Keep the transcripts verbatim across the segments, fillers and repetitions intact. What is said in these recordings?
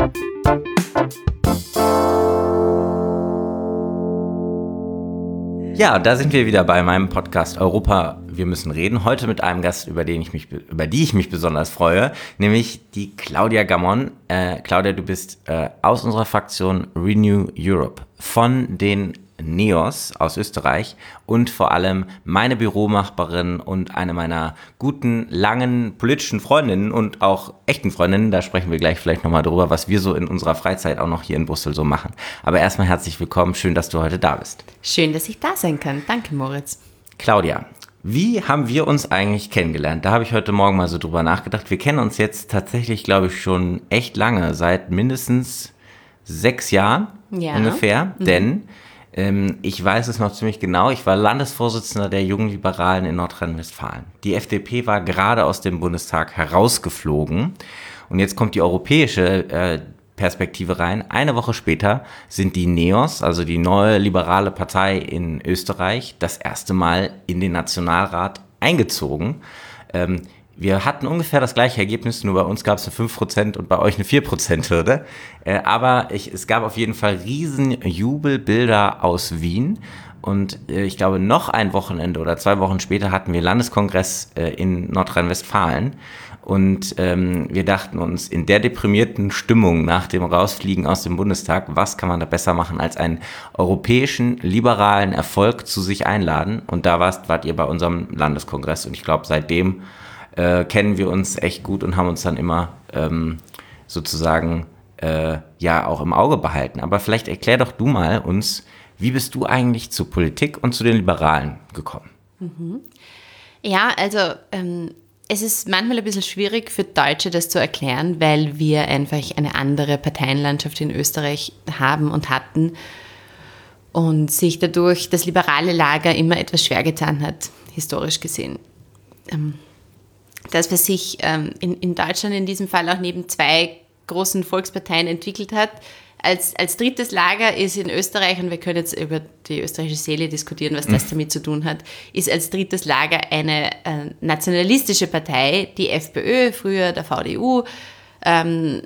Ja, da sind wir wieder bei meinem Podcast Europa, wir müssen reden. Heute mit einem Gast, über den ich mich, über die ich mich besonders freue, nämlich die Claudia Gamon. Äh, Claudia, du bist äh, aus unserer Fraktion Renew Europe von den Neos aus Österreich und vor allem meine Büromachbarin und eine meiner guten, langen politischen Freundinnen und auch echten Freundinnen. Da sprechen wir gleich vielleicht nochmal drüber, was wir so in unserer Freizeit auch noch hier in Brüssel so machen. Aber erstmal herzlich willkommen, schön, dass du heute da bist. Schön, dass ich da sein kann. Danke, Moritz. Claudia, wie haben wir uns eigentlich kennengelernt? Da habe ich heute Morgen mal so drüber nachgedacht. Wir kennen uns jetzt tatsächlich, glaube ich, schon echt lange, seit mindestens sechs Jahren ja. ungefähr, Mhm. denn ich weiß es noch ziemlich genau, ich war Landesvorsitzender der Jungen Liberalen in Nordrhein-Westfalen. Die F D P war gerade aus dem Bundestag herausgeflogen und jetzt kommt die europäische äh, Perspektive rein. Eine Woche später sind die Neos, also die neue liberale Partei in Österreich, das erste Mal in den Nationalrat eingezogen. Ähm, Wir hatten ungefähr das gleiche Ergebnis, nur bei uns gab es eine fünf Prozent und bei euch eine vier Prozent Hürde. Äh, aber ich, es gab auf jeden Fall riesen Jubelbilder aus Wien. Und äh, ich glaube, noch ein Wochenende oder zwei Wochen später hatten wir Landeskongress äh, in Nordrhein-Westfalen. Und ähm, wir dachten uns, in der deprimierten Stimmung nach dem Rausfliegen aus dem Bundestag, was kann man da besser machen, als einen europäischen, liberalen Erfolg zu sich einladen. Und da warst, wart ihr bei unserem Landeskongress. Und ich glaube, seitdem Äh, kennen wir uns echt gut und haben uns dann immer ähm, sozusagen äh, ja auch im Auge behalten. Aber vielleicht erklär doch du mal uns, wie bist du eigentlich zur Politik und zu den Liberalen gekommen? Mhm. Ja, also ähm, es ist manchmal ein bisschen schwierig für Deutsche das zu erklären, weil wir einfach eine andere Parteienlandschaft in Österreich haben und hatten und sich dadurch das liberale Lager immer etwas schwer getan hat, historisch gesehen. Ähm, Das, was sich ähm, in, in Deutschland in diesem Fall auch neben zwei großen Volksparteien entwickelt hat. Als, als drittes Lager ist in Österreich, und wir können jetzt über die österreichische Seele diskutieren, was das damit zu tun hat, ist als drittes Lager eine äh, nationalistische Partei, die FPÖ, früher der V D U, ähm,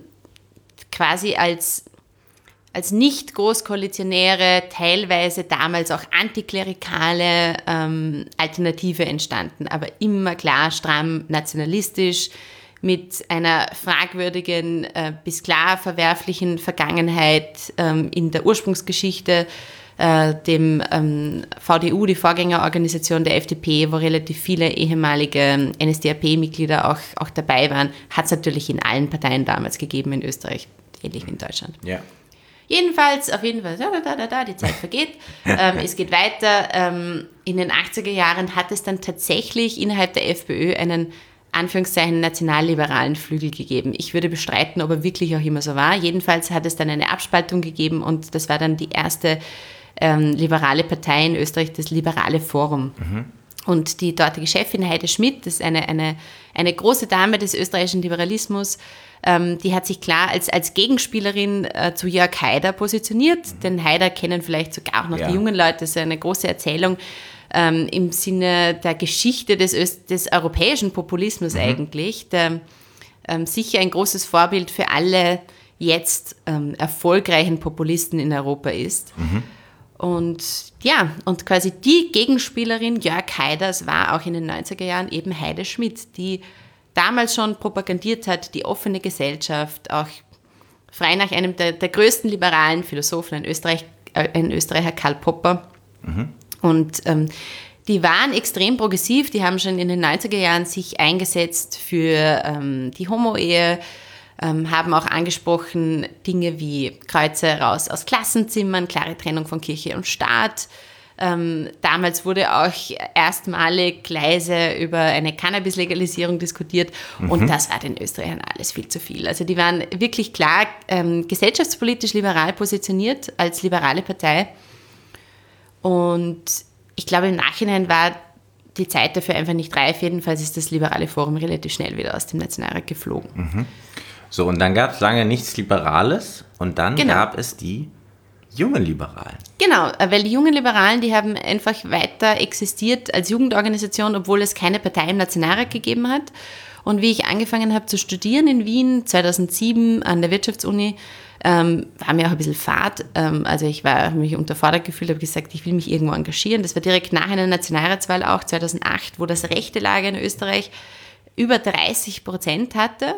quasi als als nicht großkoalitionäre, teilweise damals auch antiklerikale ähm, Alternative entstanden, aber immer klar, stramm, nationalistisch, mit einer fragwürdigen äh, bis klar verwerflichen Vergangenheit ähm, in der Ursprungsgeschichte, äh, dem ähm, V D U, die Vorgängerorganisation der F D P, wo relativ viele ehemalige N S D A P-Mitglieder auch, auch dabei waren, hat es natürlich in allen Parteien damals gegeben in Österreich, ähnlich wie in Deutschland. Ja. Jedenfalls, auf jeden Fall, da, da, da, da, die Zeit vergeht, ähm, es geht weiter. Ähm, in den achtziger Jahren hat es dann tatsächlich innerhalb der FPÖ einen, Anführungszeichen, nationalliberalen Flügel gegeben. Ich würde bestreiten, ob er wirklich auch immer so war. Jedenfalls hat es dann eine Abspaltung gegeben und das war dann die erste ähm, liberale Partei in Österreich, das Liberale Forum. Mhm. Und die dortige Chefin Heide Schmidt, das ist eine, eine, eine große Dame des österreichischen Liberalismus, ähm, die hat sich klar als, als Gegenspielerin äh, zu Jörg Haider positioniert. Mhm. Den Haider kennen vielleicht sogar auch noch ja. die jungen Leute. Das ist eine große Erzählung ähm, im Sinne der Geschichte des, Öst- des europäischen Populismus mhm. eigentlich. Der, ähm, sicher ein großes Vorbild für alle jetzt ähm, erfolgreichen Populisten in Europa ist. Mhm. Und ja, und quasi die Gegenspielerin Jörg Haiders war auch in den neunziger Jahren eben Heide Schmidt, die damals schon propagandiert hat, die offene Gesellschaft, auch frei nach einem der, der größten liberalen Philosophen in Österreich, äh, in Österreicher Karl Popper. Mhm. Und ähm, die waren extrem progressiv, die haben schon in den neunziger Jahren sich eingesetzt für ähm, die Homo-Ehe, ähm, haben auch angesprochen Dinge wie Kreuze raus aus Klassenzimmern, klare Trennung von Kirche und Staat. Ähm, damals wurde auch erstmalig leise über eine Cannabis-Legalisierung diskutiert mhm. und das war den Österreichern alles viel zu viel. Also die waren wirklich klar ähm, gesellschaftspolitisch liberal positioniert als liberale Partei und ich glaube im Nachhinein war die Zeit dafür einfach nicht reif. Jedenfalls ist das Liberale Forum relativ schnell wieder aus dem Nationalrat geflogen. Mhm. So, und dann gab es lange nichts Liberales und dann genau. gab es die jungen Liberalen. Genau, weil die jungen Liberalen, die haben einfach weiter existiert als Jugendorganisation, obwohl es keine Partei im Nationalrat gegeben hat. Und wie ich angefangen habe zu studieren in Wien, zweitausendsieben an der Wirtschaftsuni, ähm, war mir auch ein bisschen fad. Ähm, also ich war habe mich unterfordert gefühlt, habe gesagt, ich will mich irgendwo engagieren. Das war direkt nach einer Nationalratswahl auch, zweitausendacht, wo das rechte Lager in Österreich über dreißig Prozent hatte,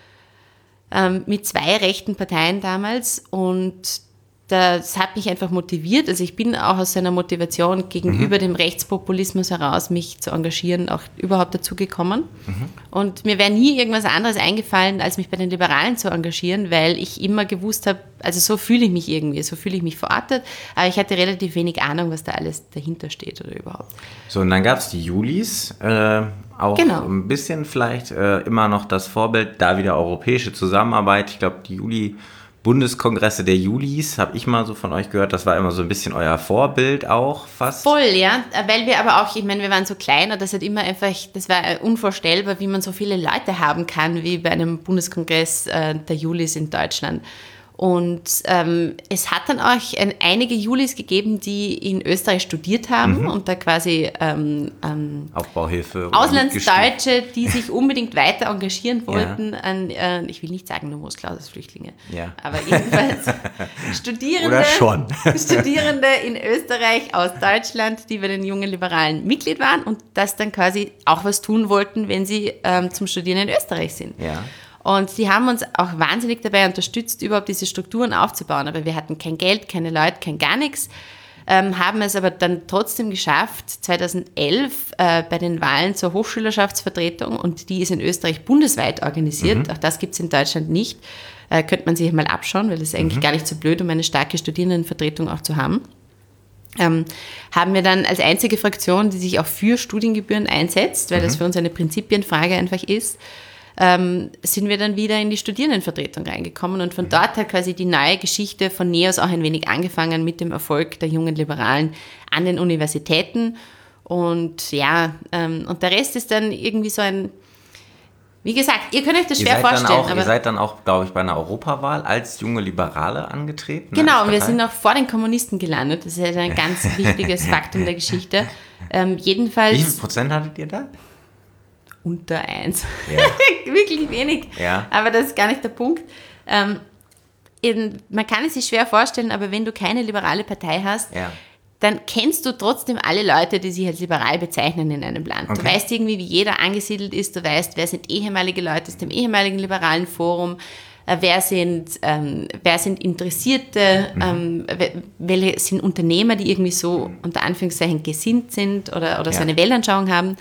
ähm, mit zwei rechten Parteien damals. Und das hat mich einfach motiviert. Also ich bin auch aus einer Motivation gegenüber mhm. dem Rechtspopulismus heraus, mich zu engagieren, auch überhaupt dazu gekommen. Mhm. Und mir wäre nie irgendwas anderes eingefallen, als mich bei den Liberalen zu engagieren, weil ich immer gewusst habe, also so fühle ich mich irgendwie, so fühle ich mich verortet, aber ich hatte relativ wenig Ahnung, was da alles dahinter steht oder überhaupt. So, und dann gab es die Julis, äh, auch genau. ein bisschen vielleicht äh, immer noch das Vorbild, da wieder europäische Zusammenarbeit. Ich glaube, die Juli Bundeskongresse der Julis, habe ich mal so von euch gehört, das war immer so ein bisschen euer Vorbild auch fast. Voll, ja, weil wir aber auch, ich meine, wir waren so klein und das hat immer einfach, das war unvorstellbar, wie man so viele Leute haben kann, wie bei einem Bundeskongress äh, der Julis in Deutschland. Und ähm, es hat dann auch ein, einige Julis gegeben, die in Österreich studiert haben mhm. und da quasi ähm, ähm, Aufbauhilfe. Auslandsdeutsche, die sich unbedingt weiter engagieren wollten, ja. an, äh, ich will nicht sagen Numerus Clausus Flüchtlinge, ja. aber jedenfalls Studierende, Oder schon. Studierende in Österreich aus Deutschland, die bei den jungen Liberalen Mitglied waren und das dann quasi auch was tun wollten, wenn sie ähm, zum Studieren in Österreich sind. Ja. Und die haben uns auch wahnsinnig dabei unterstützt, überhaupt diese Strukturen aufzubauen. Aber wir hatten kein Geld, keine Leute, kein gar nichts, ähm, haben es aber dann trotzdem geschafft, zweitausendelf äh, bei den Wahlen zur Hochschülerschaftsvertretung, und die ist in Österreich bundesweit organisiert, mhm. auch das gibt es in Deutschland nicht, äh, könnte man sich mal abschauen, weil es ist eigentlich mhm. gar nicht so blöd, um eine starke Studierendenvertretung auch zu haben. Ähm, haben wir dann als einzige Fraktion, die sich auch für Studiengebühren einsetzt, weil mhm. das für uns eine Prinzipienfrage einfach ist, Ähm, sind wir dann wieder in die Studierendenvertretung reingekommen und von dort hat quasi die neue Geschichte von NEOS auch ein wenig angefangen mit dem Erfolg der jungen Liberalen an den Universitäten und ja, ähm, und der Rest ist dann irgendwie so ein, wie gesagt, ihr könnt euch das schwer vorstellen. Auch, aber ihr seid dann auch, glaube ich, bei einer Europawahl als junge Liberale angetreten. Genau, und wir sind auch vor den Kommunisten gelandet, das ist ein ganz wichtiges Faktum der Geschichte. Ähm, jedenfalls. Wie viel Prozent hattet ihr da? Unter eins. Ja. Wirklich wenig. Ja. Aber das ist gar nicht der Punkt. Ähm, in, man kann es sich schwer vorstellen, aber wenn du keine liberale Partei hast, ja. dann kennst du trotzdem alle Leute, die sich als liberal bezeichnen in einem Land. Okay. Du weißt irgendwie, wie jeder angesiedelt ist. Du weißt, wer sind ehemalige Leute aus dem ehemaligen liberalen Forum, äh, wer, sind, ähm, wer sind Interessierte, mhm. ähm, welche sind Unternehmer, die irgendwie so unter Anführungszeichen gesinnt sind oder, oder ja. so eine Weltanschauung haben.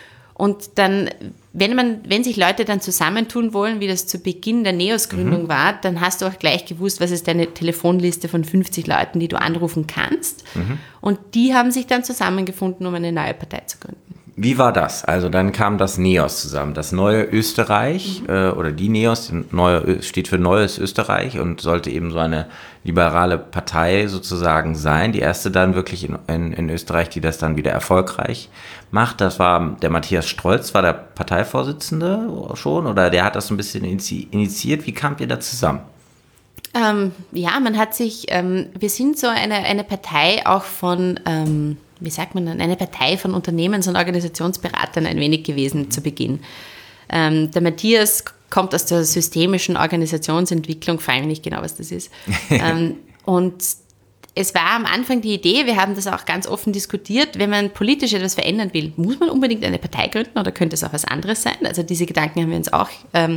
Und dann, wenn man, wenn sich Leute dann zusammentun wollen, wie das zu Beginn der NEOS-Gründung mhm. war, dann hast du auch gleich gewusst, was ist deine Telefonliste von fünfzig Leuten, die du anrufen kannst. Mhm. Und die haben sich dann zusammengefunden, um eine neue Partei zu gründen. Wie war das? Also dann kam das NEOS zusammen, das neue Österreich, mhm. äh, oder die NEOS, neue, steht für Neues Österreich und sollte eben so eine liberale Partei sozusagen sein. Die erste dann wirklich in, in, in Österreich, die das dann wieder erfolgreich macht. Das war der Matthias Strolz, war der Parteivorsitzende schon, oder der hat das so ein bisschen initiiert. Wie kamt ihr da zusammen? Ähm, ja, man hat sich, ähm, wir sind so eine, eine Partei auch von... Ähm, wie sagt man dann, eine Partei von Unternehmens- und Organisationsberatern ein wenig gewesen zu Beginn. Ähm, der Matthias kommt aus der systemischen Organisationsentwicklung, frage mich nicht genau, was das ist. ähm, und es war am Anfang die Idee, wir haben das auch ganz offen diskutiert, wenn man politisch etwas verändern will, muss man unbedingt eine Partei gründen oder könnte es auch was anderes sein? Also diese Gedanken haben wir uns auch, ähm,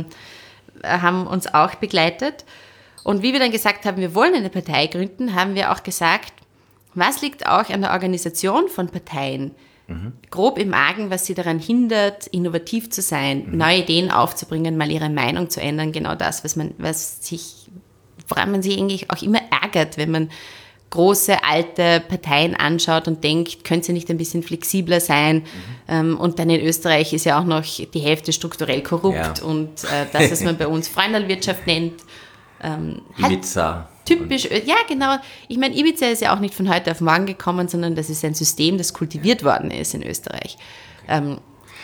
haben uns auch begleitet. Und wie wir dann gesagt haben, wir wollen eine Partei gründen, haben wir auch gesagt, was liegt auch an der Organisation von Parteien? Mhm. Grob im Magen, was sie daran hindert, innovativ zu sein, mhm. neue Ideen aufzubringen, mal ihre Meinung zu ändern. Genau das, was man, was sich, woran man sich eigentlich auch immer ärgert, wenn man große, alte Parteien anschaut und denkt, könnte sie nicht ein bisschen flexibler sein? Mhm. Und dann in Österreich ist ja auch noch die Hälfte strukturell korrupt ja. und äh, das, was man bei uns Freundalwirtschaft nennt. Ähm, Ibiza. Typisch, ja genau. Ich meine, Ibiza ist ja auch nicht von heute auf morgen gekommen, sondern das ist ein System, das kultiviert worden ist in Österreich. Okay. Ähm,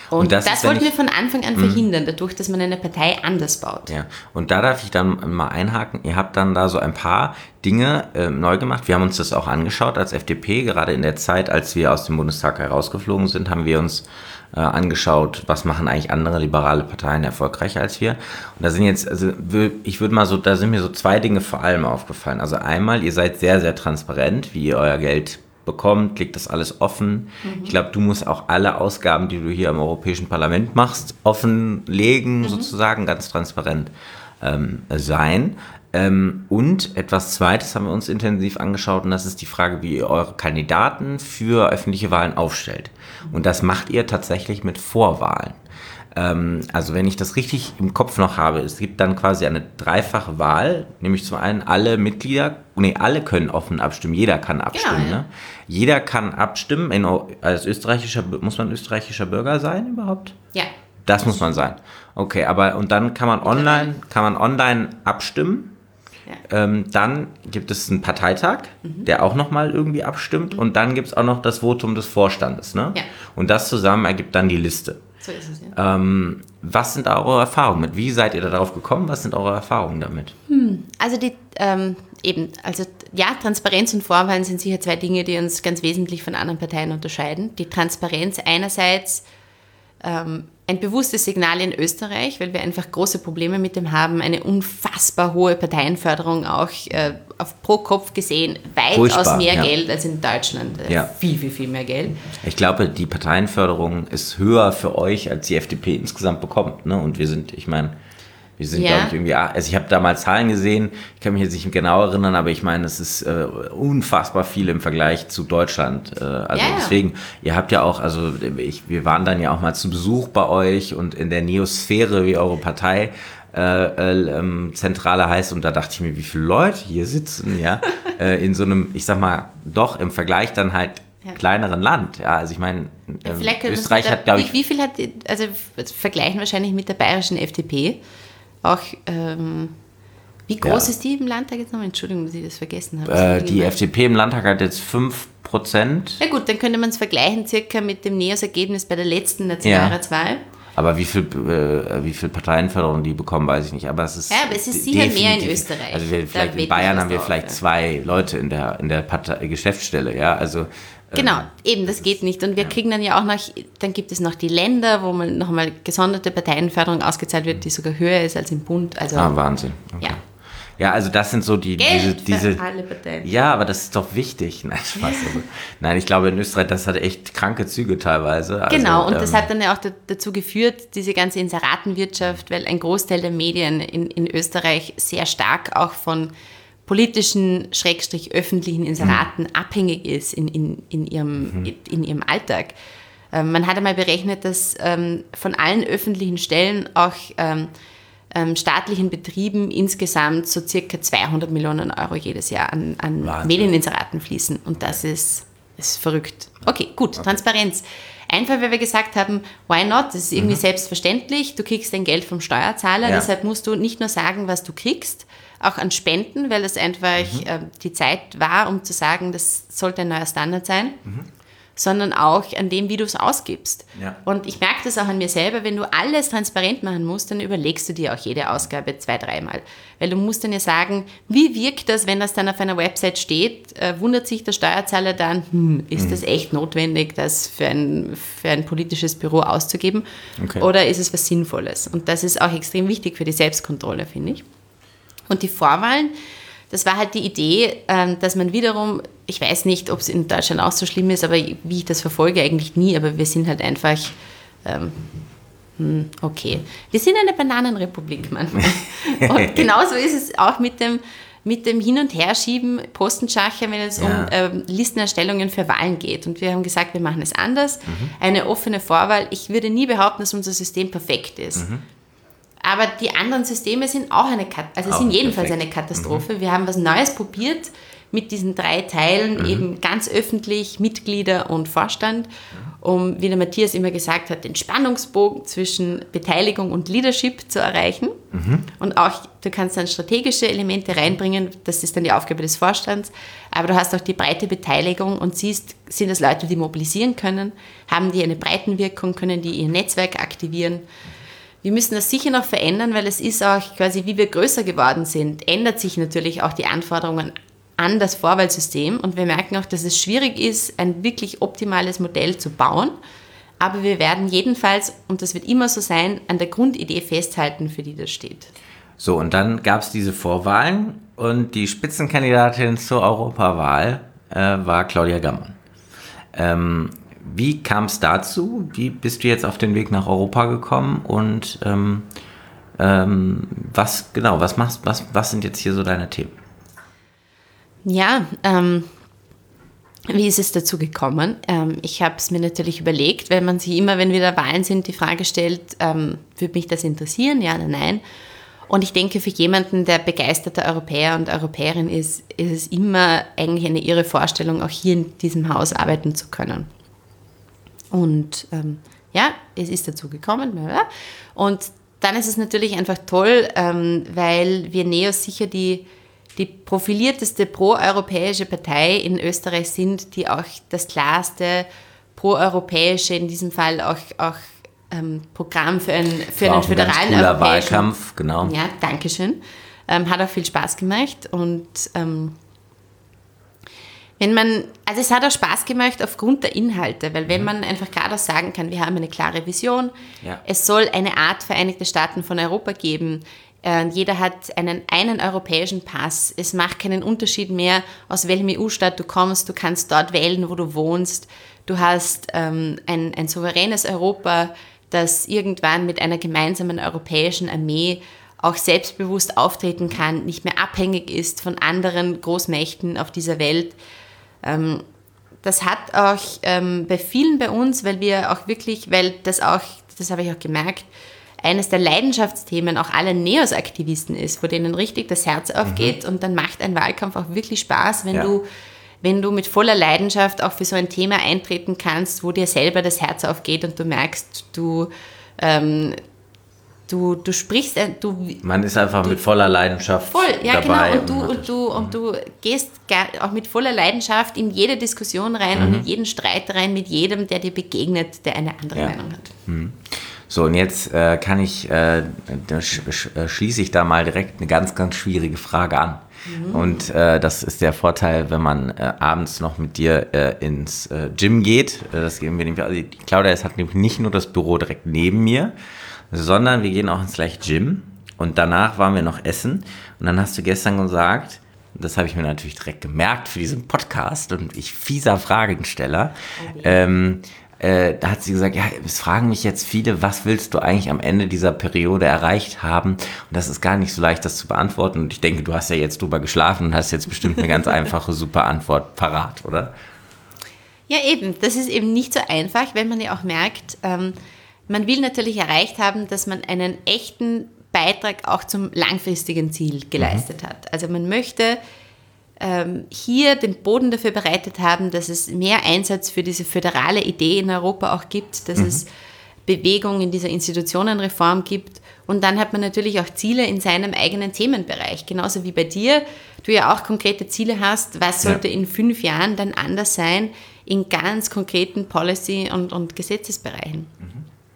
Und, und das, das wollten ich, wir von Anfang an verhindern, dadurch, dass man eine Partei anders baut. Ja, und da darf ich dann mal einhaken. Ihr habt dann da so ein paar Dinge äh, neu gemacht. Wir haben uns das auch angeschaut als F D P. Gerade in der Zeit, als wir aus dem Bundestag herausgeflogen sind, haben wir uns äh, angeschaut, was machen eigentlich andere liberale Parteien erfolgreicher als wir. Und da sind jetzt, also ich würde mal so, da sind mir so zwei Dinge vor allem aufgefallen. Also einmal, ihr seid sehr, sehr transparent, wie ihr euer Geld bekommt, liegt das alles offen. Mhm. Ich glaube, du musst auch alle Ausgaben, die du hier im Europäischen Parlament machst, offenlegen, mhm. sozusagen, ganz transparent ähm, sein. Ähm, und etwas Zweites haben wir uns intensiv angeschaut und das ist die Frage, wie ihr eure Kandidaten für öffentliche Wahlen aufstellt. Und das macht ihr tatsächlich mit Vorwahlen. Ähm, also wenn ich das richtig im Kopf noch habe, es gibt dann quasi eine dreifache Wahl, nämlich zum einen alle Mitglieder, nee, alle können offen abstimmen, jeder kann abstimmen. Genau, ja. Ne? Jeder kann abstimmen, in, als österreichischer, muss man österreichischer Bürger sein überhaupt? Ja. Das muss man sein. Okay, aber und dann kann man online, kann man online abstimmen. Ja. Ähm, dann gibt es einen Parteitag, mhm. der auch nochmal irgendwie abstimmt mhm. und dann gibt es auch noch das Votum des Vorstandes. Ne? Ja. Und das zusammen ergibt dann die Liste. So ist es, ja. Ähm, was sind eure Erfahrungen mit? Wie seid ihr da drauf gekommen? Was sind eure Erfahrungen damit? Hm, also die, ähm, eben, also ja, Transparenz und Vorwahlen sind sicher zwei Dinge, die uns ganz wesentlich von anderen Parteien unterscheiden. Die Transparenz einerseits ähm, ein bewusstes Signal in Österreich, weil wir einfach große Probleme mit dem haben, eine unfassbar hohe Parteienförderung auch äh, auf pro Kopf gesehen, weitaus Furchtbar, mehr ja. Geld als in Deutschland. Äh, ja. Viel, viel, viel mehr Geld. Ich glaube, die Parteienförderung ist höher für euch, als die F D P insgesamt bekommt. Ne? Und wir sind, ich meine, wir sind, ja. glaube ich, irgendwie, also ich habe da mal Zahlen gesehen, ich kann mich jetzt nicht genau erinnern, aber ich meine, es ist äh, unfassbar viel im Vergleich zu Deutschland. Äh, also ja, ja. deswegen, ihr habt ja auch, also ich, wir waren dann ja auch mal zu Besuch bei euch und in der Neosphäre, wie eure Partei äh, äh, ähm, Zentrale heißt, und da dachte ich mir, wie viele Leute hier sitzen, ja, äh, in so einem, ich sag mal, doch im Vergleich dann halt ja. kleineren Land. Ja, also ich meine, äh, Österreich hat, glaube ich... Wie, wie viel hat, also vergleichen wahrscheinlich mit der bayerischen F D P, auch, ähm, wie groß ja. ist die im Landtag jetzt noch? Entschuldigung, dass ich das vergessen habe. Äh, die F D P im Landtag hat jetzt fünf Prozent. Ja gut, dann könnte man es vergleichen circa mit dem Neos-Ergebnis bei der letzten Nationalratswahl. Ja. Aber wie viel, äh, wie viel Parteienförderung die bekommen, weiß ich nicht. Aber es ist, ja, aber es ist sicher mehr in Österreich. Also wir, vielleicht in Bayern haben wir drauf, vielleicht ja. zwei Leute in der, in der Partei, Geschäftsstelle. Ja, also... Genau, eben, das geht nicht. Und wir kriegen dann ja auch noch, dann gibt es noch die Länder, wo man nochmal gesonderte Parteienförderung ausgezahlt wird, die sogar höher ist als im Bund. Also, ah, Wahnsinn. Okay. Ja. Ja, also das sind so die... Geld diese, diese, für alle Parteien. Ja, aber das ist doch wichtig. Nein, Spaß. Also, nein, ich glaube in Österreich, das hat echt kranke Züge teilweise. Also, genau, und ähm, das hat dann ja auch dazu geführt, diese ganze Inseratenwirtschaft, weil ein Großteil der Medien in, in Österreich sehr stark auch von politischen, schrägstrich öffentlichen Inseraten mhm. abhängig ist in, in, in, ihrem, mhm. in ihrem Alltag. Ähm, man hat einmal berechnet, dass ähm, von allen öffentlichen Stellen auch ähm, ähm, staatlichen Betrieben insgesamt so circa zweihundert Millionen Euro jedes Jahr an, an Medieninseraten fließen. Und das ist, ist verrückt. Okay, gut, okay. Transparenz. Einfach, weil wir gesagt haben, why not? Das ist irgendwie mhm. selbstverständlich. Du kriegst dein Geld vom Steuerzahler, ja. deshalb musst du nicht nur sagen, was du kriegst, auch an Spenden, weil das einfach mhm. äh, die Zeit war, um zu sagen, das sollte ein neuer Standard sein, mhm. sondern auch an dem, wie du es ausgibst. Ja. Und ich merke das auch an mir selber, wenn du alles transparent machen musst, dann überlegst du dir auch jede Ausgabe zwei, dreimal. Weil du musst dann ja sagen, wie wirkt das, wenn das dann auf einer Website steht, äh, wundert sich der Steuerzahler dann, hm, ist mhm. das echt notwendig, das für ein, für ein politisches Büro auszugeben? Okay. Oder ist es was Sinnvolles? Und das ist auch extrem wichtig für die Selbstkontrolle, finde ich. Und die Vorwahlen, das war halt die Idee, dass man wiederum, ich weiß nicht, ob es in Deutschland auch so schlimm ist, aber wie ich das verfolge, eigentlich nie, aber wir sind halt einfach, ähm, okay, wir sind eine Bananenrepublik manchmal. Und genauso ist es auch mit dem, mit dem Hin- und Herschieben, Postenschacher, wenn es ja. um ähm, Listenerstellungen für Wahlen geht. Und wir haben gesagt, wir machen es anders, mhm. eine offene Vorwahl. Ich würde nie behaupten, dass unser System perfekt ist. Mhm. Aber die anderen Systeme sind auch eine Katastrophe, also sind jedenfalls perfekt. eine Katastrophe. Mhm. Wir haben was Neues probiert mit diesen drei Teilen, mhm. eben ganz öffentlich, Mitglieder und Vorstand, um, wie der Matthias immer gesagt hat, den Spannungsbogen zwischen Beteiligung und Leadership zu erreichen. Mhm. Und auch, du kannst dann strategische Elemente reinbringen, das ist dann die Aufgabe des Vorstands, aber du hast auch die breite Beteiligung und siehst, sind das Leute, die mobilisieren können, haben die eine Breitenwirkung, können die ihr Netzwerk aktivieren. Wir müssen das sicher noch verändern, weil es ist auch quasi, wie wir größer geworden sind, ändert sich natürlich auch die Anforderungen an das Vorwahlsystem und wir merken auch, dass es schwierig ist, ein wirklich optimales Modell zu bauen. Aber wir werden jedenfalls, und das wird immer so sein, an der Grundidee festhalten, für die das steht. So, und dann gab es diese Vorwahlen und die Spitzenkandidatin zur Europawahl äh, war Claudia Gammon. Ähm, wie kam es dazu? Wie bist du jetzt auf den Weg nach Europa gekommen und ähm, ähm, was genau, was machst, was, was sind jetzt hier so deine Themen? Ja, ähm, wie ist es dazu gekommen? Ähm, ich habe es mir natürlich überlegt, weil man sich immer, wenn wieder Wahlen sind, die Frage stellt, ähm, würde mich das interessieren, ja oder nein? Und ich denke, für jemanden, der begeisterter Europäer und Europäerin ist, ist es immer eigentlich eine irre Vorstellung, auch hier in diesem Haus arbeiten zu können. Und ähm, ja, es ist dazu gekommen. Und dann ist es natürlich einfach toll, ähm, weil wir Neos sicher die die profilierteste proeuropäische Partei in Österreich sind, die auch das klarste proeuropäische, in diesem Fall auch, auch ähm, Programm für, ein, für einen föderalen ein europäischen Wahlkampf, genau. Ja, danke schön. Ähm, hat auch viel Spaß gemacht und ähm, wenn man, also es hat auch Spaß gemacht aufgrund der Inhalte, weil wenn mhm. man einfach geradeaus sagen kann, wir haben eine klare Vision, ja. Es soll eine Art Vereinigte Staaten von Europa geben. Jeder hat einen, einen europäischen Pass. Es macht keinen Unterschied mehr, aus welchem E U-Staat du kommst. Du kannst dort wählen, wo du wohnst. Du hast ähm, ein, ein souveränes Europa, das irgendwann mit einer gemeinsamen europäischen Armee auch selbstbewusst auftreten kann, nicht mehr abhängig ist von anderen Großmächten auf dieser Welt. Ähm, das hat auch ähm, bei vielen bei uns, weil wir auch wirklich, weil das auch, das habe ich auch gemerkt, eines der Leidenschaftsthemen auch aller Neos-Aktivisten ist, wo denen richtig das Herz aufgeht. Mhm. Und dann macht ein Wahlkampf auch wirklich Spaß, wenn, ja. du, wenn du mit voller Leidenschaft auch für so ein Thema eintreten kannst, wo dir selber das Herz aufgeht und du merkst, du, ähm, du, du sprichst... Du, Man ist einfach du, mit voller Leidenschaft voll, ja, dabei. Genau. Und du, und, und, du, und du gehst auch mit voller Leidenschaft in jede Diskussion rein mhm. und in jeden Streit rein mit jedem, der dir begegnet, der eine andere ja. Meinung hat. Mhm. So, und jetzt äh, kann ich, äh, da sch- sch- schließe ich da mal direkt eine ganz, ganz schwierige Frage an. Mhm. Und äh, das ist der Vorteil, wenn man äh, abends noch mit dir äh, ins äh, Gym geht. Äh, das gehen wir nämlich, also die Claudia hat nämlich nicht nur das Büro direkt neben mir, sondern wir gehen auch ins gleiche Gym. Und danach waren wir noch essen. Und dann hast du gestern gesagt, das habe ich mir natürlich direkt gemerkt für diesen Podcast und ich fieser Fragensteller, okay. ähm, Äh, da hat sie gesagt, ja, es fragen mich jetzt viele, was willst du eigentlich am Ende dieser Periode erreicht haben? Und das ist gar nicht so leicht, das zu beantworten. Und ich denke, du hast ja jetzt drüber geschlafen und hast jetzt bestimmt eine ganz einfache, super Antwort parat, oder? Ja, eben. Das ist eben nicht so einfach, wenn man ja auch merkt, ähm, man will natürlich erreicht haben, dass man einen echten Beitrag auch zum langfristigen Ziel geleistet mhm. hat. Also man möchte hier den Boden dafür bereitet haben, dass es mehr Einsatz für diese föderale Idee in Europa auch gibt, dass mhm. es Bewegung in dieser Institutionenreform gibt. Und dann hat man natürlich auch Ziele in seinem eigenen Themenbereich. Genauso wie bei dir, du ja auch konkrete Ziele hast, was sollte ja. in fünf Jahren dann anders sein in ganz konkreten Policy- und, und Gesetzesbereichen. Mhm.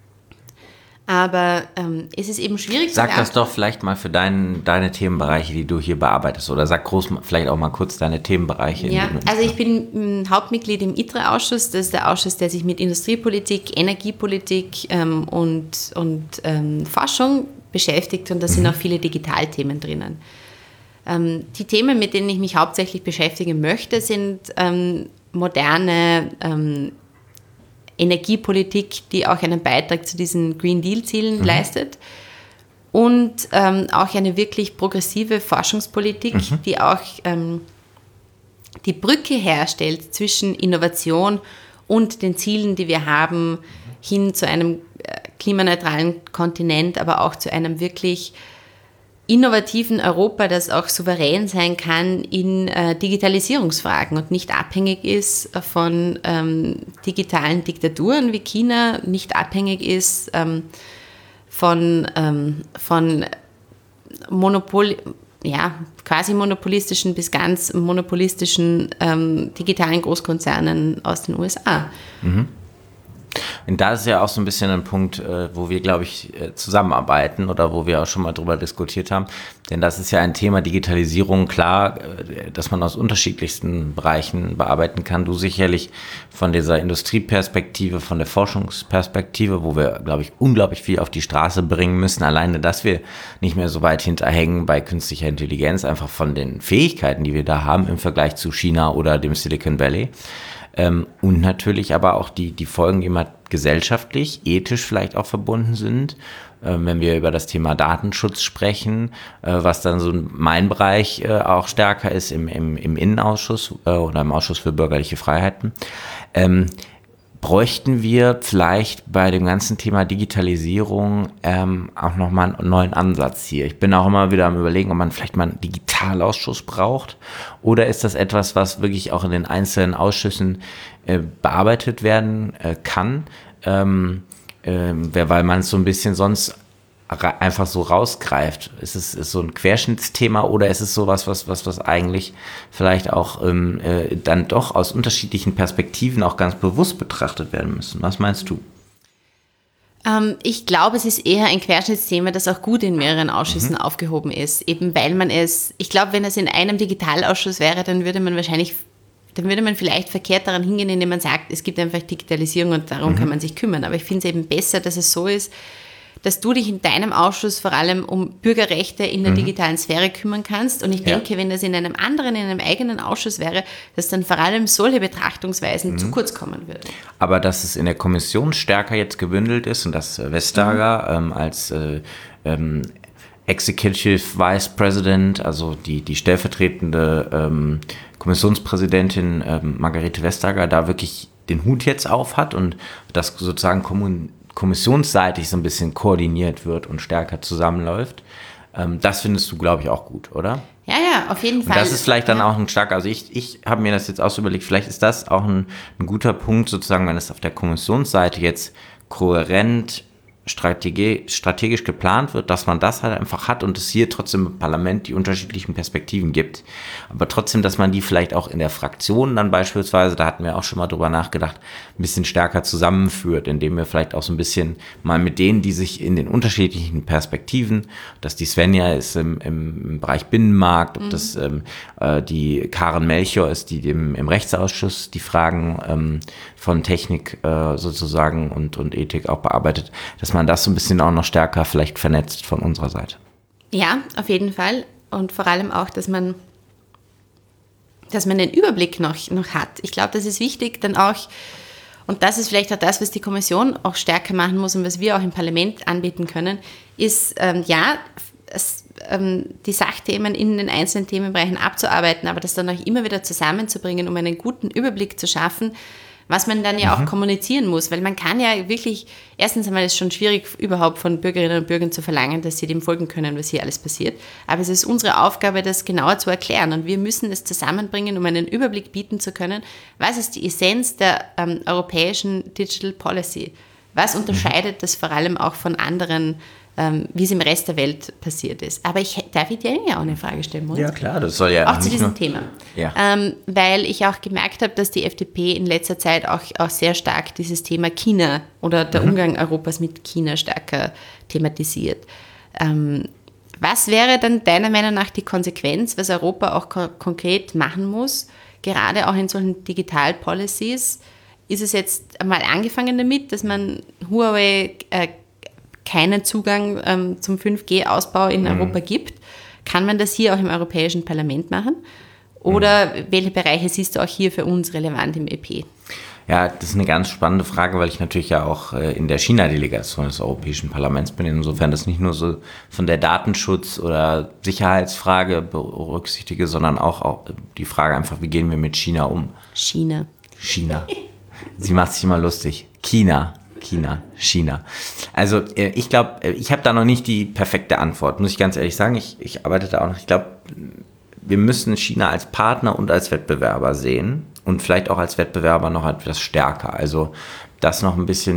Aber ähm, es ist eben schwierig. Sag das doch vielleicht mal für dein, deine Themenbereiche, die du hier bearbeitest. Oder sag groß vielleicht auch mal kurz deine Themenbereiche. Ja, also ich bin m, Hauptmitglied im I T R E-Ausschuss. Das ist der Ausschuss, der sich mit Industriepolitik, Energiepolitik ähm, und, und ähm, Forschung beschäftigt. Und da sind mhm. auch viele Digitalthemen drinnen. Ähm, die Themen, mit denen ich mich hauptsächlich beschäftigen möchte, sind ähm, moderne ähm, Energiepolitik, die auch einen Beitrag zu diesen Green Deal-Zielen mhm. leistet und ähm, auch eine wirklich progressive Forschungspolitik, mhm. die auch ähm, die Brücke herstellt zwischen Innovation und den Zielen, die wir haben, hin zu einem äh, klimaneutralen Kontinent, aber auch zu einem wirklich innovativen Europa, das auch souverän sein kann in äh, Digitalisierungsfragen und nicht abhängig ist von ähm, digitalen Diktaturen wie China, nicht abhängig ist ähm, von, ähm, von Monopol, ja, quasi monopolistischen bis ganz monopolistischen ähm, digitalen Großkonzernen aus den U S A. Mhm. Und da ist ja auch so ein bisschen ein Punkt, wo wir, glaube ich, zusammenarbeiten oder wo wir auch schon mal drüber diskutiert haben. Denn das ist ja ein Thema Digitalisierung, klar, dass man aus unterschiedlichsten Bereichen bearbeiten kann. Du sicherlich von dieser Industrieperspektive, von der Forschungsperspektive, wo wir, glaube ich, unglaublich viel auf die Straße bringen müssen. Alleine, dass wir nicht mehr so weit hinterhängen bei künstlicher Intelligenz, einfach von den Fähigkeiten, die wir da haben im Vergleich zu China oder dem Silicon Valley. Ähm, und natürlich aber auch die, die Folgen, die mal gesellschaftlich, ethisch vielleicht auch verbunden sind, äh, wenn wir über das Thema Datenschutz sprechen, äh, was dann so mein Bereich äh, auch stärker ist im, im, im Innenausschuss äh, oder im Ausschuss für bürgerliche Freiheiten. Ähm, bräuchten wir vielleicht bei dem ganzen Thema Digitalisierung ähm, auch nochmal einen neuen Ansatz hier. Ich bin auch immer wieder am Überlegen, ob man vielleicht mal einen Digitalausschuss braucht oder ist das etwas, was wirklich auch in den einzelnen Ausschüssen äh, bearbeitet werden äh, kann, ähm, äh, weil man es so ein bisschen sonst einfach so rausgreift. Ist es ist so ein Querschnittsthema oder ist es sowas, was was was eigentlich vielleicht auch ähm, äh, dann doch aus unterschiedlichen Perspektiven auch ganz bewusst betrachtet werden müssen? Was meinst du? Ähm, ich glaube, es ist eher ein Querschnittsthema, das auch gut in mehreren Ausschüssen mhm. aufgehoben ist, eben weil man es, ich glaube, wenn es in einem Digitalausschuss wäre, dann würde man wahrscheinlich dann würde man vielleicht verkehrt daran hingehen, indem man sagt, es gibt einfach Digitalisierung und darum mhm. kann man sich kümmern. Aber ich finde es eben besser, dass es so ist, dass du dich in deinem Ausschuss vor allem um Bürgerrechte in der mhm. digitalen Sphäre kümmern kannst. Und ich ja. denke, wenn das in einem anderen, in einem eigenen Ausschuss wäre, dass dann vor allem solche Betrachtungsweisen mhm. zu kurz kommen würden. Aber dass es in der Kommission stärker jetzt gebündelt ist und dass Vestager mhm. ähm, als äh, ähm, Executive Vice President, also die, die stellvertretende ähm, Kommissionspräsidentin ähm, Margarete Vestager, da wirklich den Hut jetzt auf hat und das sozusagen kommun kommissionsseitig so ein bisschen koordiniert wird und stärker zusammenläuft. Ähm, das findest du, glaube ich, auch gut, oder? Ja, ja, auf jeden Fall. Und das ist vielleicht dann ja. auch ein starker, also ich, ich habe mir das jetzt auch so überlegt, vielleicht ist das auch ein, ein guter Punkt sozusagen, wenn es auf der Kommissionsseite jetzt kohärent Strategie, strategisch geplant wird, dass man das halt einfach hat und es hier trotzdem im Parlament die unterschiedlichen Perspektiven gibt. Aber trotzdem, dass man die vielleicht auch in der Fraktion dann beispielsweise, da hatten wir auch schon mal drüber nachgedacht, ein bisschen stärker zusammenführt, indem wir vielleicht auch so ein bisschen mal mit denen, die sich in den unterschiedlichen Perspektiven, dass die Svenja ist im, im Bereich Binnenmarkt, ob mhm. das ähm, äh, die Karen Melchior ist, die dem, im Rechtsausschuss die Fragen ähm, von Technik äh, sozusagen und, und Ethik auch bearbeitet, dass man das so ein bisschen auch noch stärker vielleicht vernetzt von unserer Seite. Ja, auf jeden Fall. Und vor allem auch, dass man, dass man den Überblick noch, noch hat. Ich glaube, das ist wichtig, dann auch, und das ist vielleicht auch das, was die Kommission auch stärker machen muss und was wir auch im Parlament anbieten können, ist, ähm, ja, es, ähm, die Sachthemen in den einzelnen Themenbereichen abzuarbeiten, aber das dann auch immer wieder zusammenzubringen, um einen guten Überblick zu schaffen, was man dann ja auch mhm. kommunizieren muss, weil man kann ja wirklich, erstens einmal ist es schon schwierig, überhaupt von Bürgerinnen und Bürgern zu verlangen, dass sie dem folgen können, was hier alles passiert, aber es ist unsere Aufgabe, das genauer zu erklären und wir müssen es zusammenbringen, um einen Überblick bieten zu können, was ist die Essenz der ähm, europäischen Digital Policy, was unterscheidet mhm. das vor allem auch von anderen, ähm, wie es im Rest der Welt passiert ist. Aber ich darf ich dir ja auch eine Frage stellen, Mund? Ja klar, das soll ja auch zu diesem nur, Thema. Ja. Ähm, weil ich auch gemerkt habe, dass die F D P in letzter Zeit auch, auch sehr stark dieses Thema China oder der mhm. Umgang Europas mit China stärker thematisiert. Ähm, was wäre dann deiner Meinung nach die Konsequenz, was Europa auch ko- konkret machen muss, gerade auch in solchen Digital-Policies? Ist es jetzt einmal angefangen damit, dass man Huawei äh, keinen Zugang ähm, zum fünf G Ausbau in mhm. Europa gibt? Kann man das hier auch im Europäischen Parlament machen? Oder mhm. welche Bereiche siehst du auch hier für uns relevant im E P? Ja, das ist eine ganz spannende Frage, weil ich natürlich ja auch äh, in der China-Delegation des Europäischen Parlaments bin. Insofern das nicht nur so von der Datenschutz- oder Sicherheitsfrage berücksichtige, sondern auch, auch die Frage einfach, wie gehen wir mit China um? China. China. Sie macht sich immer lustig. China. China, China. Also ich glaube, ich habe da noch nicht die perfekte Antwort, muss ich ganz ehrlich sagen. Ich, ich arbeite da auch noch. Ich glaube, wir müssen China als Partner und als Wettbewerber sehen und vielleicht auch als Wettbewerber noch etwas stärker. Also das noch ein bisschen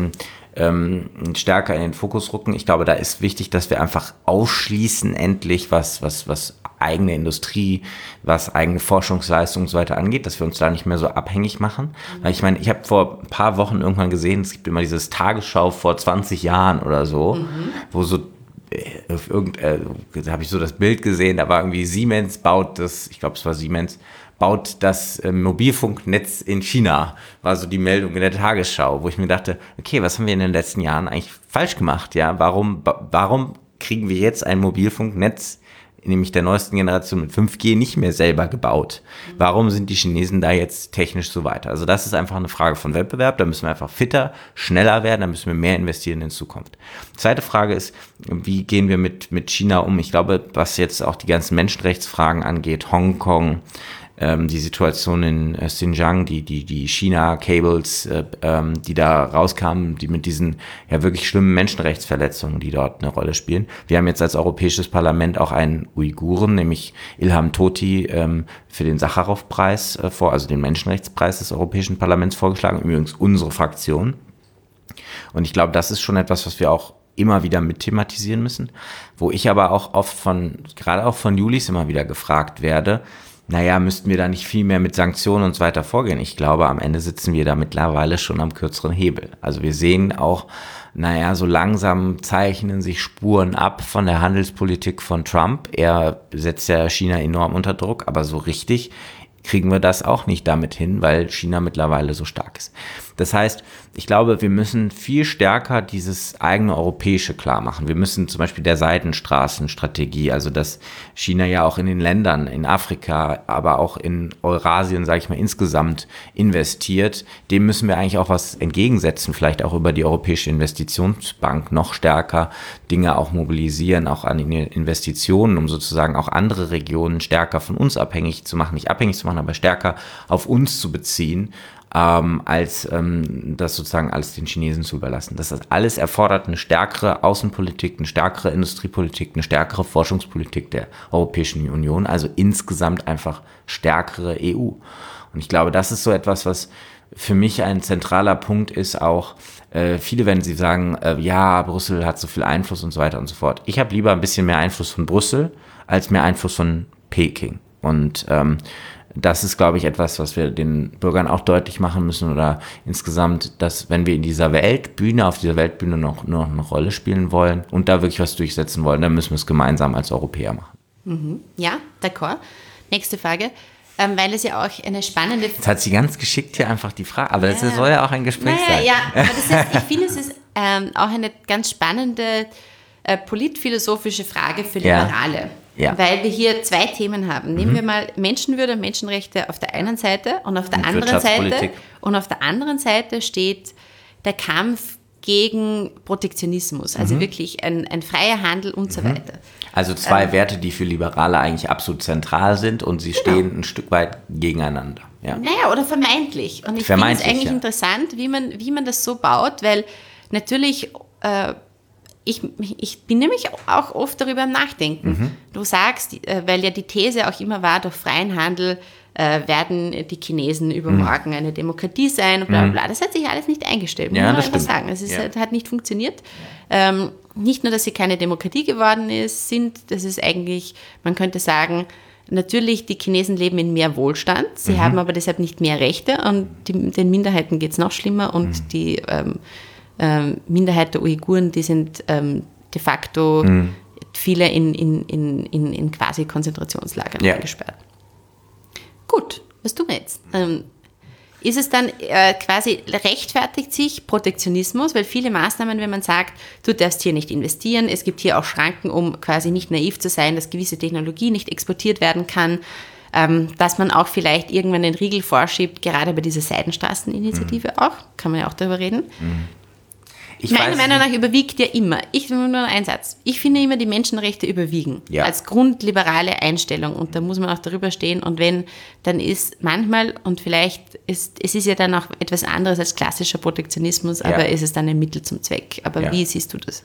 ähm, stärker in den Fokus rücken. Ich glaube, da ist wichtig, dass wir einfach ausschließen endlich, was, was, was eigene Industrie, was eigene Forschungsleistung und so weiter angeht, dass wir uns da nicht mehr so abhängig machen. Mhm. Weil ich meine, ich habe vor ein paar Wochen irgendwann gesehen, es gibt immer dieses Tagesschau vor zwanzig Jahren oder so, mhm. wo so auf irgend, äh, da habe ich so das Bild gesehen, da war irgendwie Siemens baut das, ich glaube es war Siemens, baut das äh, Mobilfunknetz in China, war so die Meldung in der Tagesschau, wo ich mir dachte, okay, was haben wir in den letzten Jahren eigentlich falsch gemacht, ja, warum, warum kriegen wir jetzt ein Mobilfunknetz, nämlich der neuesten Generation mit fünf G, nicht mehr selber gebaut? Warum sind die Chinesen da jetzt technisch so weiter? Also das ist einfach eine Frage von Wettbewerb, da müssen wir einfach fitter, schneller werden, da müssen wir mehr investieren in Zukunft. Zweite Frage ist, wie gehen wir mit, mit China um? Ich glaube, was jetzt auch die ganzen Menschenrechtsfragen angeht, Hongkong, die Situation in äh, Xinjiang, die die die China-Cables, äh, ähm, die da rauskamen, die mit diesen ja wirklich schlimmen Menschenrechtsverletzungen, die dort eine Rolle spielen. Wir haben jetzt als Europäisches Parlament auch einen Uiguren, nämlich Ilham Tohti, ähm, für den Sacharow-Preis äh, vor, also den Menschenrechtspreis des Europäischen Parlaments vorgeschlagen, übrigens unsere Fraktion. Und ich glaube, das ist schon etwas, was wir auch immer wieder mit thematisieren müssen, wo ich aber auch oft von, gerade auch von Julis immer wieder gefragt werde, naja, müssten wir da nicht viel mehr mit Sanktionen und so weiter vorgehen? Ich glaube, am Ende sitzen wir da mittlerweile schon am kürzeren Hebel. Also wir sehen auch, naja, so langsam zeichnen sich Spuren ab von der Handelspolitik von Trump. Er setzt ja China enorm unter Druck, aber so richtig kriegen wir das auch nicht damit hin, weil China mittlerweile so stark ist. Das heißt, ich glaube, wir müssen viel stärker dieses eigene Europäische klar machen. Wir müssen zum Beispiel der Seidenstraßenstrategie, also dass China ja auch in den Ländern, in Afrika, aber auch in Eurasien, sage ich mal, insgesamt investiert, dem müssen wir eigentlich auch was entgegensetzen, vielleicht auch über die Europäische Investitionsbank noch stärker Dinge auch mobilisieren, auch an Investitionen, um sozusagen auch andere Regionen stärker von uns abhängig zu machen, nicht abhängig zu machen, aber stärker auf uns zu beziehen, Ähm, als ähm, das sozusagen alles den Chinesen zu überlassen. Das ist alles erfordert eine stärkere Außenpolitik, eine stärkere Industriepolitik, eine stärkere Forschungspolitik der Europäischen Union, also insgesamt einfach stärkere E U. Und ich glaube, das ist so etwas, was für mich ein zentraler Punkt ist, auch äh, viele werden sie sagen, äh, ja, Brüssel hat so viel Einfluss und so weiter und so fort. Ich habe lieber ein bisschen mehr Einfluss von Brüssel als mehr Einfluss von Peking. Und ähm, das ist, glaube ich, etwas, was wir den Bürgern auch deutlich machen müssen oder insgesamt, dass wenn wir in dieser Weltbühne, auf dieser Weltbühne noch, noch eine Rolle spielen wollen und da wirklich was durchsetzen wollen, dann müssen wir es gemeinsam als Europäer machen. Mhm. Ja, d'accord. Nächste Frage, ähm, weil es ja auch eine spannende... Jetzt hat sie ganz geschickt hier einfach die Frage, aber ja. Das soll ja auch ein Gespräch naja, sein. Ja, aber das ist, ich finde, es ist ähm, auch eine ganz spannende äh, politphilosophische Frage für Liberale. Ja. Ja. Weil wir hier zwei Themen haben. Nehmen mhm. wir mal Menschenwürde und Menschenrechte auf der einen Seite und auf der und anderen Seite und auf der anderen Seite steht der Kampf gegen Protektionismus, also mhm. wirklich ein, ein freier Handel und so mhm. weiter. Also zwei ähm, Werte, die für Liberale eigentlich absolut zentral sind und sie genau. stehen ein Stück weit gegeneinander. Ja. Naja, oder vermeintlich. Und ich finde es eigentlich ja. interessant, wie man, wie man das so baut, weil natürlich... Äh, Ich, ich bin nämlich auch oft darüber am Nachdenken. Mhm. Du sagst, weil ja die These auch immer war, durch freien Handel äh, werden die Chinesen übermorgen mhm. eine Demokratie sein und bla bla bla. Das hat sich alles nicht eingestellt, muss ja, man das einfach stimmt. sagen. Es ist, ja. hat nicht funktioniert. Ähm, nicht nur, dass sie keine Demokratie geworden ist, sind, das ist eigentlich, man könnte sagen, natürlich, die Chinesen leben in mehr Wohlstand, sie mhm. haben aber deshalb nicht mehr Rechte und die, den Minderheiten geht es noch schlimmer und mhm. die ähm, Ähm, Minderheit der Uiguren, die sind ähm, de facto mhm. viele in, in, in, in, in quasi Konzentrationslagern ja. eingesperrt. Gut, was tun wir jetzt? Ähm, ist es dann äh, quasi, rechtfertigt sich Protektionismus, weil viele Maßnahmen, wenn man sagt, du darfst hier nicht investieren, es gibt hier auch Schranken, um quasi nicht naiv zu sein, dass gewisse Technologie nicht exportiert werden kann, ähm, dass man auch vielleicht irgendwann den Riegel vorschiebt, gerade bei dieser Seidenstraßeninitiative mhm. auch, kann man ja auch darüber reden. Mhm. Ich Meiner Meinung nach überwiegt ja immer, ich nur einen Satz, ich finde immer, die Menschenrechte überwiegen ja. als grundliberale Einstellung und da muss man auch darüber stehen und wenn, dann ist manchmal und vielleicht ist, es ist ja dann auch etwas anderes als klassischer Protektionismus, aber ja. ist es dann ein Mittel zum Zweck. Aber ja. wie siehst du das?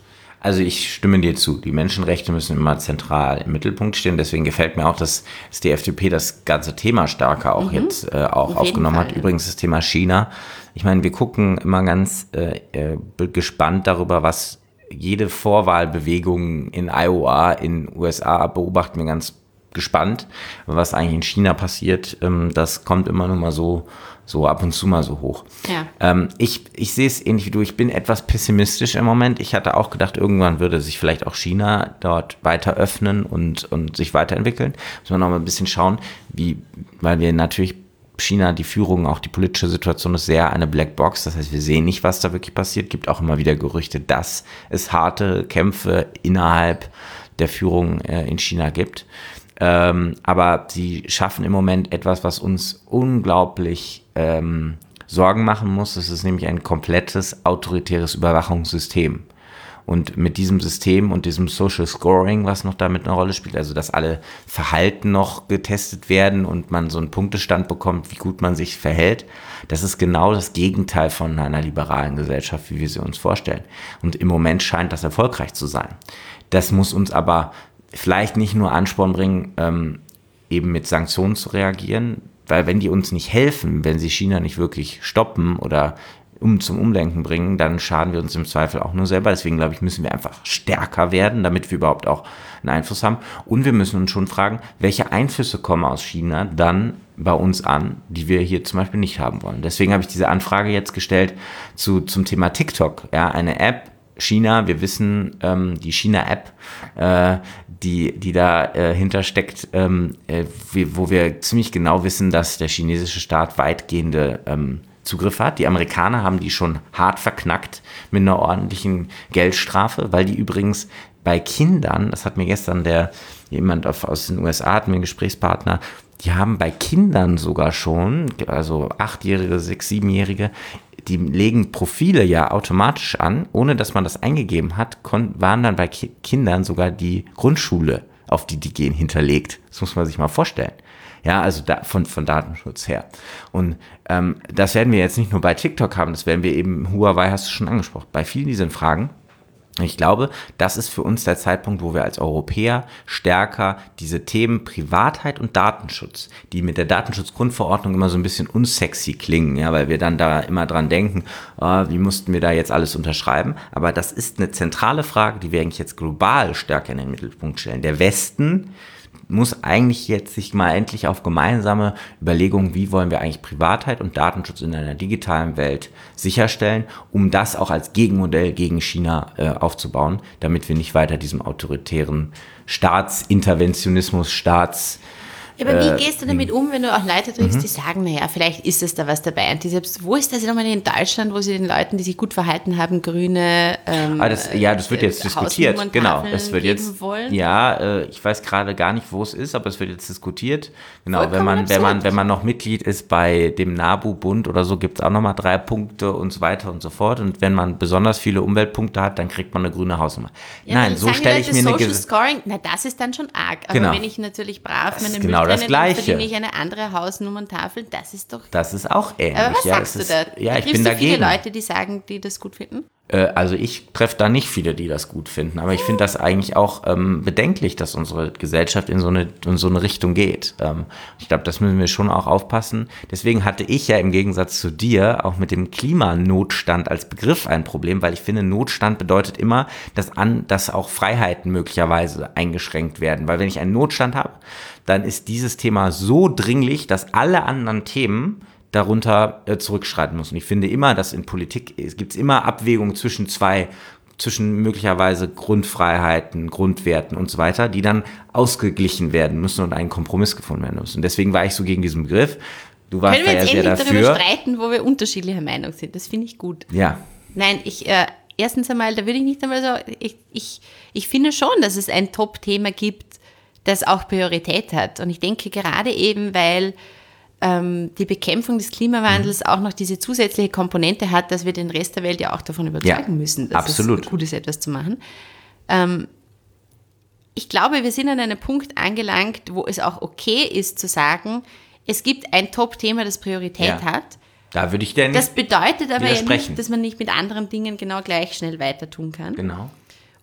Also ich stimme dir zu. Die Menschenrechte müssen immer zentral im Mittelpunkt stehen. Deswegen gefällt mir auch, dass, dass die F D P das ganze Thema stärker auch mhm. jetzt äh, auch Auf aufgenommen Fall, hat. Ja. Übrigens das Thema China. Ich meine, wir gucken immer ganz äh, äh, gespannt darüber, was jede Vorwahlbewegung in Iowa in U S A beobachten wir ganz gespannt, was eigentlich in China passiert. Ähm, das kommt immer nur mal so so ab und zu mal so hoch. Ja. Ähm, ich, ich sehe es ähnlich wie du. Ich bin etwas pessimistisch im Moment. Ich hatte auch gedacht, irgendwann würde sich vielleicht auch China dort weiter öffnen und, und sich weiterentwickeln. Muss man noch mal ein bisschen schauen, wie, weil wir natürlich China, die Führung, auch die politische Situation ist sehr eine Blackbox. Das heißt, wir sehen nicht, was da wirklich passiert. Gibt auch immer wieder Gerüchte, dass es harte Kämpfe innerhalb der Führung äh, in China gibt. Ähm, aber sie schaffen im Moment etwas, was uns unglaublich ähm, Sorgen machen muss. Das ist nämlich ein komplettes autoritäres Überwachungssystem. Und mit diesem System und diesem Social Scoring, was noch damit eine Rolle spielt, also dass alle Verhalten noch getestet werden und man so einen Punktestand bekommt, wie gut man sich verhält, das ist genau das Gegenteil von einer liberalen Gesellschaft, wie wir sie uns vorstellen. Und im Moment scheint das erfolgreich zu sein. Das muss uns aber vielleicht nicht nur Ansporn bringen, ähm, eben mit Sanktionen zu reagieren, weil wenn die uns nicht helfen, wenn sie China nicht wirklich stoppen oder um zum Umlenken bringen, dann schaden wir uns im Zweifel auch nur selber. Deswegen, glaube ich, müssen wir einfach stärker werden, damit wir überhaupt auch einen Einfluss haben. Und wir müssen uns schon fragen, welche Einflüsse kommen aus China dann bei uns an, die wir hier zum Beispiel nicht haben wollen. Deswegen habe ich diese Anfrage jetzt gestellt zu, zum Thema TikTok. Ja, eine App, China, wir wissen, ähm, die China-App, äh, die, die da äh, hintersteckt, ähm, äh, wie, wo wir ziemlich genau wissen, dass der chinesische Staat weitgehende ähm, Zugriff hat. Die Amerikaner haben die schon hart verknackt mit einer ordentlichen Geldstrafe, weil die übrigens bei Kindern, das hat mir gestern der jemand auf, aus den U S A, hat mir einen Gesprächspartner, die haben bei Kindern sogar schon, also Achtjährige, Sechs-, Siebenjährige, die legen Profile ja automatisch an, ohne dass man das eingegeben hat, kon- waren dann bei Ki- Kindern sogar die Grundschule, auf die die gehen, hinterlegt. Das muss man sich mal vorstellen. Ja, also da, von, von Datenschutz her. Und ähm, das werden wir jetzt nicht nur bei TikTok haben, das werden wir eben, Huawei hast du schon angesprochen, bei vielen diesen Fragen. Ich glaube, das ist für uns der Zeitpunkt, wo wir als Europäer stärker diese Themen Privatheit und Datenschutz, die mit der Datenschutzgrundverordnung immer so ein bisschen unsexy klingen, ja, weil wir dann da immer dran denken, oh, wie mussten wir da jetzt alles unterschreiben? Aber das ist eine zentrale Frage, die wir eigentlich jetzt global stärker in den Mittelpunkt stellen. Der Westen muss eigentlich jetzt sich mal endlich auf gemeinsame Überlegungen, wie wollen wir eigentlich Privatheit und Datenschutz in einer digitalen Welt sicherstellen, um das auch als Gegenmodell gegen China äh, aufzubauen, damit wir nicht weiter diesem autoritären Staatsinterventionismus, Staats Ja, aber wie gehst du damit um, wenn du auch Leute triffst, mhm. die sagen, naja, vielleicht ist es da was dabei. Und die selbst, wo ist das nochmal in Deutschland, wo sie den Leuten, die sich gut verhalten haben, grüne ähm, ah, das, ja, das wird jetzt diskutiert. Genau, es wird jetzt. Wollen? Ja, äh, ich weiß gerade gar nicht, wo es ist, aber es wird jetzt diskutiert. Genau, Vollkommen wenn man, wenn man, wenn man noch Mitglied ist bei dem NABU-Bund oder so, gibt es auch nochmal drei Punkte und so weiter und so fort. Und wenn man besonders viele Umweltpunkte hat, dann kriegt man eine grüne Hausnummer. Ja, Nein, so stelle ich mir eine Social Scoring, na, das ist dann schon arg. Aber genau. wenn ich natürlich brav meine Genau das Gleiche. Verdiene ich eine andere Hausnummern-Tafel, das ist doch... Das ist auch ähnlich. Aber was ja, sagst du ist, da? Ja, ich Triffst bin du dagegen. viele Leute, die sagen, die das gut finden? Äh, also ich treffe da nicht viele, die das gut finden, aber ich finde das eigentlich auch ähm, bedenklich, dass unsere Gesellschaft in so eine, in so eine Richtung geht. Ähm, ich glaube, das müssen wir schon auch aufpassen. Deswegen hatte ich ja im Gegensatz zu dir auch mit dem Klimanotstand als Begriff ein Problem, weil ich finde, Notstand bedeutet immer, dass, an, dass auch Freiheiten möglicherweise eingeschränkt werden. Weil wenn ich einen Notstand habe, dann ist dieses Thema so dringlich, dass alle anderen Themen darunter äh, zurückschreiten müssen. Ich finde immer, dass in Politik, es gibt immer Abwägungen zwischen zwei, zwischen möglicherweise Grundfreiheiten, Grundwerten und so weiter, die dann ausgeglichen werden müssen und ein Kompromiss gefunden werden müssen. Deswegen war ich so gegen diesen Begriff. Du warst Können wir da jetzt ja sehr endlich dafür. darüber streiten, wo wir unterschiedlicher Meinung sind? Das finde ich gut. Ja. Nein, ich, äh, erstens einmal, da würde ich nicht einmal so, ich, ich, ich finde schon, dass es ein Top-Thema gibt, das auch Priorität hat. Und ich denke gerade eben, weil ähm, die Bekämpfung des Klimawandels mhm. auch noch diese zusätzliche Komponente hat, dass wir den Rest der Welt ja auch davon überzeugen ja, müssen, dass absolut. es gut ist, etwas zu machen. Ähm, ich glaube, wir sind an einem Punkt angelangt, wo es auch okay ist zu sagen, es gibt ein Top-Thema, das Priorität ja. hat. Da würde ich denn Das bedeutet aber ja nicht, dass man nicht mit anderen Dingen genau gleich schnell weiter tun kann. Genau.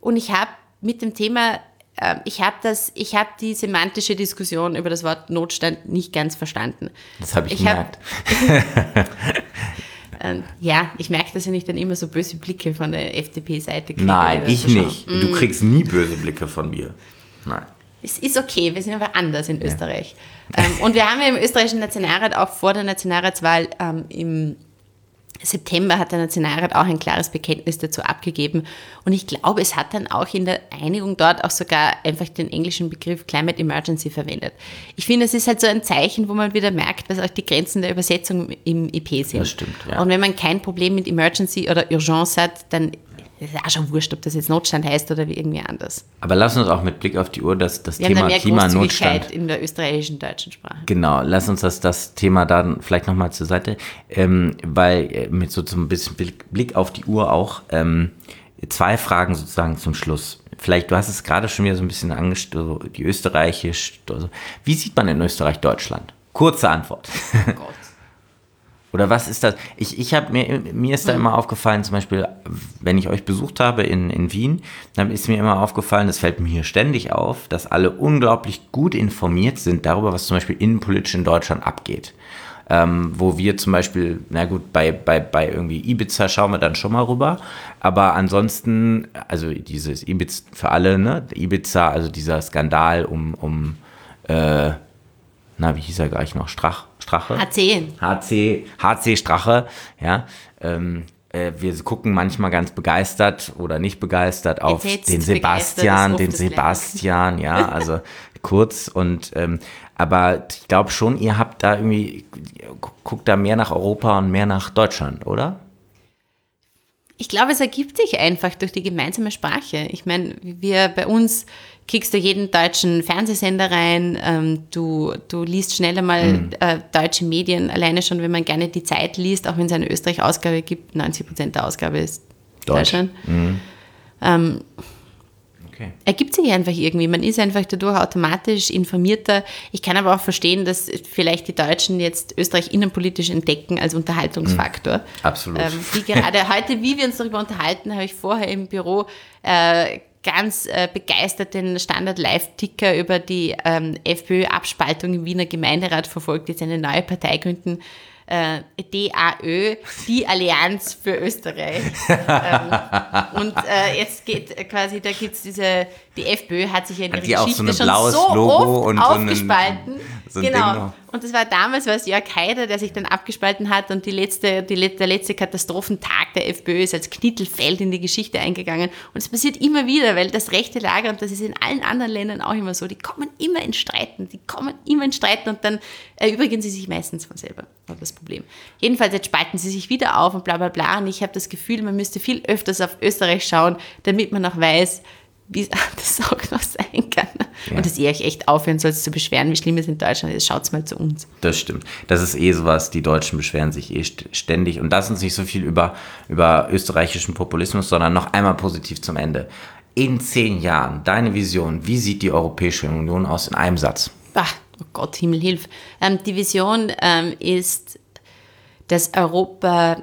und ich habe mit dem Thema, äh, ich habe das, ich habe die semantische Diskussion über das Wort Notstand nicht ganz verstanden. Das habe ich, ich gemerkt. Hab, äh, ja, ich merke, dass ich nicht dann immer so böse Blicke von der F D P-Seite kriege. Nein, ich nicht. Mm. Du kriegst nie böse Blicke von mir. Nein. Es ist okay, wir sind einfach anders in ja. Österreich. Ähm, und wir haben ja im österreichischen Nationalrat auch vor der Nationalratswahl ähm, im September hat der Nationalrat auch ein klares Bekenntnis dazu abgegeben. Und ich glaube, es hat dann auch in der Einigung dort auch sogar einfach den englischen Begriff Climate Emergency verwendet. Ich finde, es ist halt so ein Zeichen, wo man wieder merkt, was auch die Grenzen der Übersetzung im I P sind. Das stimmt, ja. Und wenn man kein Problem mit Emergency oder Urgence hat, dann ist es auch schon wurscht, ob das jetzt Notstand heißt oder wie irgendwie anders. Aber lass uns auch mit Blick auf die Uhr das, das Wir Thema haben da mehr Klimanotstand. in der österreichischen deutschen Sprache. Genau, lass uns das, das Thema dann vielleicht nochmal zur Seite, ähm, weil äh, mit so, so ein bisschen Blick auf die Uhr auch ähm, zwei Fragen sozusagen zum Schluss. Vielleicht, du hast es gerade schon wieder so ein bisschen angestellt, die österreichisch, also, wie sieht man in Österreich Deutschland? Kurze Antwort. Oh Gott. Oder was ist das? Ich, ich habe mir, mir ist da immer aufgefallen, zum Beispiel, wenn ich euch besucht habe in, in Wien, dann ist mir immer aufgefallen, das fällt mir hier ständig auf, dass alle unglaublich gut informiert sind darüber, was zum Beispiel innenpolitisch in Deutschland abgeht. Ähm, wo wir zum Beispiel, na gut, bei, bei, bei irgendwie Ibiza schauen wir dann schon mal rüber, aber ansonsten, also dieses Ibiza für alle, ne, Ibiza, also dieser Skandal um, um äh, na, wie hieß er gleich noch? Strach, Strache? H C. H C, H C Strache, ja. Ähm, äh, wir gucken manchmal ganz begeistert oder nicht begeistert auf jetzt den Sebastian, den Sebastian, ja, also kurz und, ähm, aber ich glaube schon, ihr habt da irgendwie, guckt da mehr nach Europa und mehr nach Deutschland, oder? Ich glaube, es ergibt sich einfach durch die gemeinsame Sprache. Ich meine, wir bei uns kriegst du jeden deutschen Fernsehsender rein, ähm, du, du liest schneller mal mhm. äh, deutsche Medien, alleine schon, wenn man gerne die Zeit liest, auch wenn es eine Österreich-Ausgabe gibt, neunzig Prozent der Ausgabe ist Deutsch. Deutschland. Mhm. Ähm, okay. Ergibt sich einfach irgendwie, man ist einfach dadurch automatisch informierter. Ich kann aber auch verstehen, dass vielleicht die Deutschen jetzt Österreich innenpolitisch entdecken als Unterhaltungsfaktor. Mhm. Absolut. Ähm, wie gerade heute, wie wir uns darüber unterhalten, habe ich vorher im Büro äh, ganz äh, begeistert den Standard-Live-Ticker über die ähm, FPÖ-Abspaltung im Wiener Gemeinderat verfolgt, jetzt eine neue Partei gründen, äh, D A Ö, die Allianz für Österreich. ähm, und äh, jetzt geht quasi, da gibt es diese, die FPÖ hat sich ja in der Geschichte so ein schon blaues so Logo oft und aufgespalten. So ein, so ein genau. Und das war damals, war es Jörg Haider, der sich dann abgespalten hat und die letzte, die, der letzte Katastrophentag der FPÖ ist als Knittelfeld in die Geschichte eingegangen. Und es passiert immer wieder, weil das rechte Lager, und das ist in allen anderen Ländern auch immer so, die kommen immer in Streiten, die kommen immer in Streiten und dann erübrigen sie sich meistens von selber. Das ist das Problem. Jedenfalls, jetzt spalten sie sich wieder auf und bla bla bla. Und ich habe das Gefühl, man müsste viel öfters auf Österreich schauen, damit man auch weiß, wie das auch noch sein kann. Ja. Und dass ihr euch echt aufhören sollt zu beschweren, wie schlimm es in Deutschland ist. Schaut's mal zu uns. Das stimmt. Das ist eh sowas, die Deutschen beschweren sich eh ständig. Und lass uns nicht so viel über, über österreichischen Populismus, sondern noch einmal positiv zum Ende. In zehn Jahren, deine Vision, wie sieht die Europäische Union aus in einem Satz? Bah, oh Gott, Himmel, hilf. Ähm, die Vision ähm, ist, dass Europa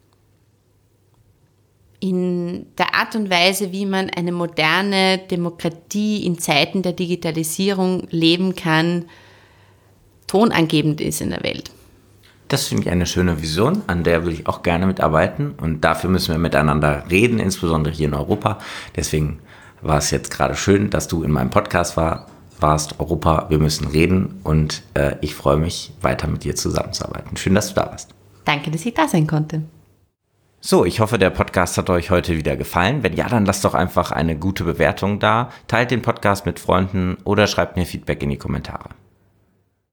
in der Art und Weise, wie man eine moderne Demokratie in Zeiten der Digitalisierung leben kann, tonangebend ist in der Welt. Das finde ich eine schöne Vision, an der will ich auch gerne mitarbeiten und dafür müssen wir miteinander reden, insbesondere hier in Europa. Deswegen war es jetzt gerade schön, dass du in meinem Podcast war, warst. Europa, wir müssen reden und äh, ich freue mich, weiter mit dir zusammenzuarbeiten. Schön, dass du da warst. Danke, dass ich da sein konnte. So, ich hoffe, der Podcast hat euch heute wieder gefallen. Wenn ja, dann lasst doch einfach eine gute Bewertung da, teilt den Podcast mit Freunden oder schreibt mir Feedback in die Kommentare.